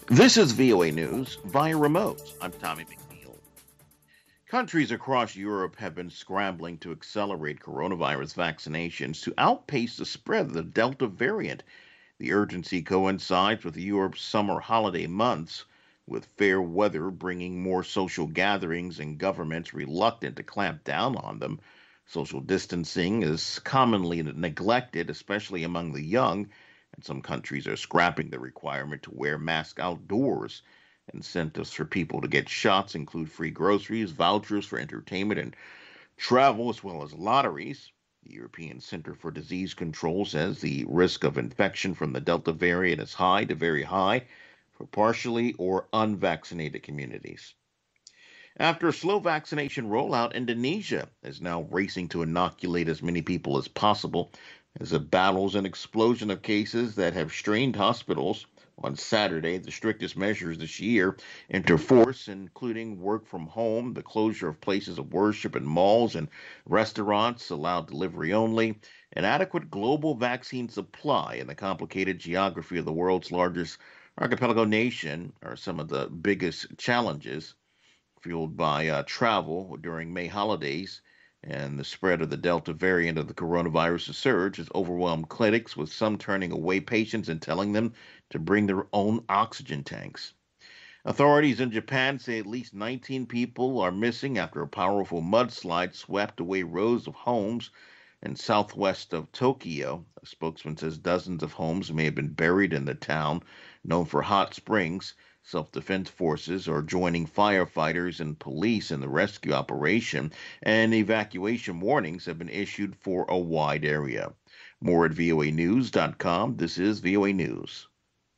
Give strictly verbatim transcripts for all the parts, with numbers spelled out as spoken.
This is V O A News via remote. I'm Tommy McNeil. Countries across Europe have been scrambling to accelerate coronavirus vaccinations to outpace the spread of the Delta variant. The urgency coincides with Europe's summer holiday months, with fair weather bringing more social gatherings and governments reluctant to clamp down on them. Social distancing is commonly neglected, especially among the young, and some countries are scrapping the requirement to wear masks outdoors. Incentives for people to get shots include free groceries, vouchers for entertainment and travel, as well as lotteries. The European Center for Disease Control says the risk of infection from the Delta variant is high to very high for partially or unvaccinated communities. After a slow vaccination rollout, Indonesia is now racing to inoculate as many people as possible as it battles an explosion of cases that have strained hospitals. On Saturday, the strictest measures this year enter force, including work from home, the closure of places of worship and malls and restaurants, allowed delivery only, an adequate global vaccine supply, and the complicated geography of the world's largest archipelago nation are some of the biggest challenges, fueled by uh, travel during May holidays. And the spread of the Delta variant of the coronavirus surge has overwhelmed clinics, with some turning away patients and telling them to bring their own oxygen tanks. Authorities in Japan say at least nineteen people are missing after a powerful mudslide swept away rows of homes in southwest of Tokyo. A spokesman says dozens of homes may have been buried in the town, known for hot springs. Self-defense forces are joining firefighters and police in the rescue operation, and evacuation warnings have been issued for a wide area. More at V O A news dot com. This is V O A News.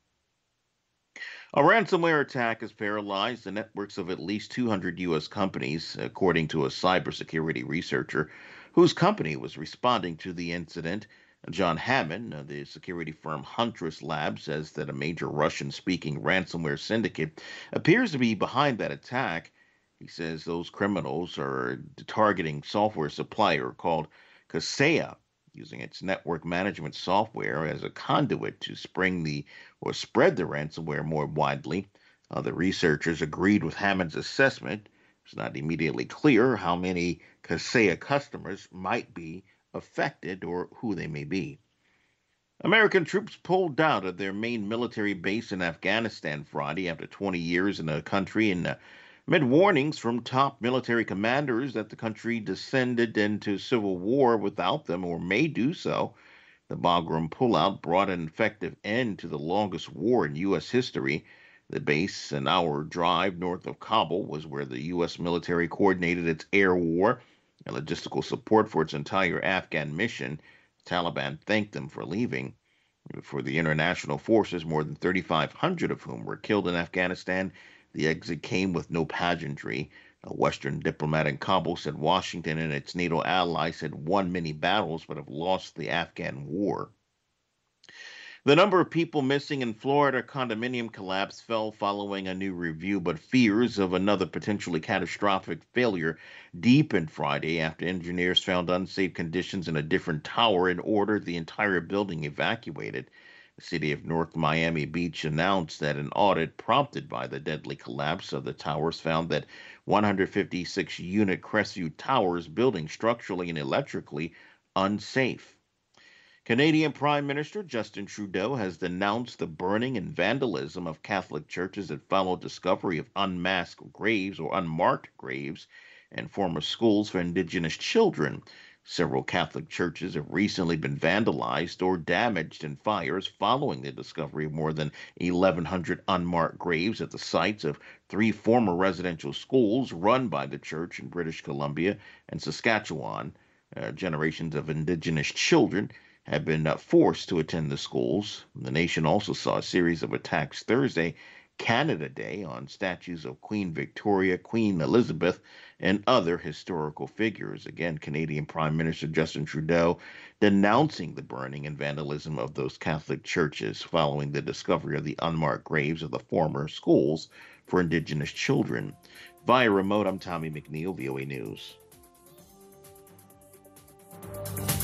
A ransomware attack has paralyzed the networks of at least two hundred U S companies, according to a cybersecurity researcher whose company was responding to the incident. John Hammond, of the security firm Huntress Labs, says that a major Russian-speaking ransomware syndicate appears to be behind that attack. He says those criminals are targeting software supplier called Kaseya, using its network management software as a conduit to spring the or spread the ransomware more widely. Other researchers agreed with Hammond's assessment. It's not immediately clear how many Kaseya customers might be affected or who they may be. American troops pulled out of their main military base in Afghanistan Friday after twenty years in the country, and uh, amid warnings from top military commanders that the country descended into civil war without them or may do so. The Bagram pullout brought an effective end to the longest war in U S history. The base, an hour drive north of Kabul, was where the U S military coordinated its air war and logistical support for its entire Afghan mission. The Taliban thanked them for leaving. For the international forces, more than thirty-five hundred of whom were killed in Afghanistan, the exit came with no pageantry. A Western diplomat in Kabul said Washington and its NATO allies had won many battles but have lost the Afghan war. The number of people missing in Florida condominium collapse fell following a new review, but fears of another potentially catastrophic failure deepened Friday after engineers found unsafe conditions in a different tower and ordered the entire building evacuated. The city of North Miami Beach announced that an audit prompted by the deadly collapse of the towers found that one hundred fifty-six unit Crestview Towers building structurally and electrically unsafe. Canadian Prime Minister Justin Trudeau has denounced the burning and vandalism of Catholic churches that followed discovery of unmasked graves or unmarked graves and former schools for Indigenous children. Several Catholic churches have recently been vandalized or damaged in fires following the discovery of more than eleven hundred unmarked graves at the sites of three former residential schools run by the church in British Columbia and Saskatchewan. Uh, generations of Indigenous children have been uh, forced to attend the schools. The nation also saw a series of attacks Thursday, Canada Day, on statues of Queen Victoria, Queen Elizabeth, and other historical figures. Again, Canadian Prime Minister Justin Trudeau denouncing the burning and vandalism of those Catholic churches following the discovery of the unmarked graves of the former schools for Indigenous children. Via remote, I'm Tommy McNeil, V O A News.